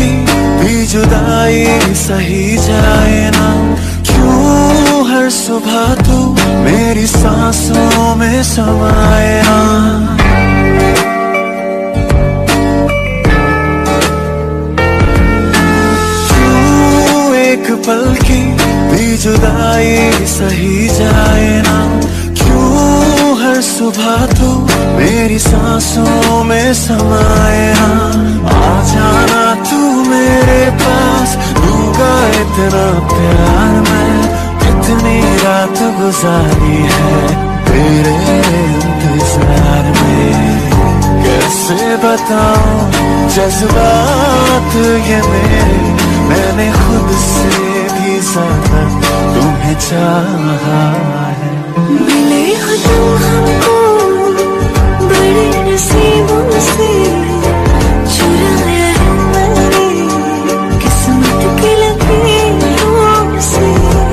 की भी जुदाई सही जाए ना, क्यों हर सुबह तू मेरी सांसों में समाए ना। क्यों एक पल की भी जुदाई सही जाए ना, क्यों हर सुबह तू मेरी सांसों में समाए ना। आ जाना तू मेरे पास, दूंगा इतना प्यार मैं, कितनी रात गुजारी है तेरे इंतजार में। कैसे बताऊं जज्बात ये मेरे, मैंने खुद से भी ज्यादा तुम्हें चाहा है। मिले हो तुम हमको बड़े नसीबों से, चुराया है मैंने किस्मत के लकीरों से।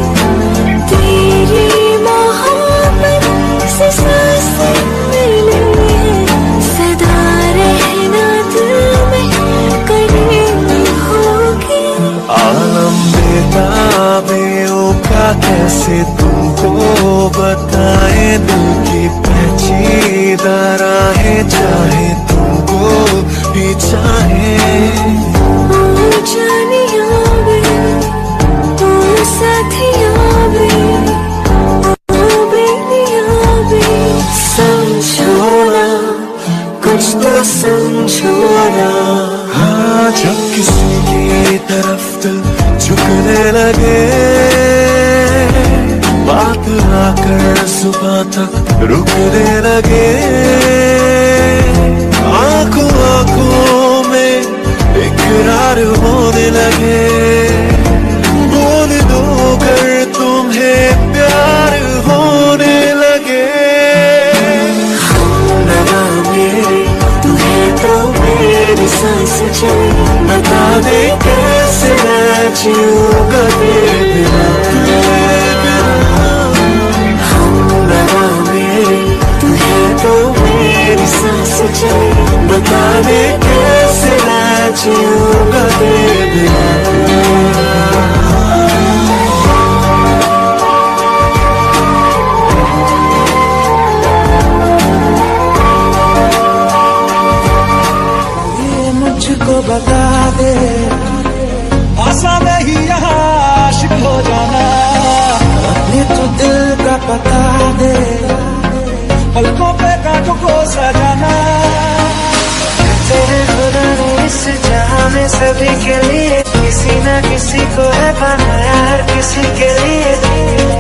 तेरी मोहब्बत से सांसें मिली है, सदा रहना दिल में करीब होगी। आलम बेताबियों का कैसे तुमको बताए, दिल की पेचीदा राहें चाहे तुमको भी चाहे। ओ जानिया वे, ओ साथिया वे, ओ बेनिया वे, समझो ना कुछ तो समझो ना। हाँ जब किसी की तरफ दिल झुकने लगे, बात आकर सुबह तक रुकने लगे। आंखों आंखों में इकरार होने लगे, बोल दो कर तुम्हें प्यार होने लगे। लगा मेरे तुम्हें तो मेरी सांस चली, बता दे कैसे मैं जीऊंगा तेरे बिना। लगा मेरे तुम्हें तो मेरी सांस चली, बता दे कैसे मैं जीऊंगा तेरे बिना। मुझको बता दे, आसान नहीं यहाँ आशिक हो जाना। अपने तो दिल का पता दे, पलकों पे कांटों को सजाना। तेरे खुदा ने इस जहां में सभी के लिए किसी न किसी को है बनाया, हर किसी के लिए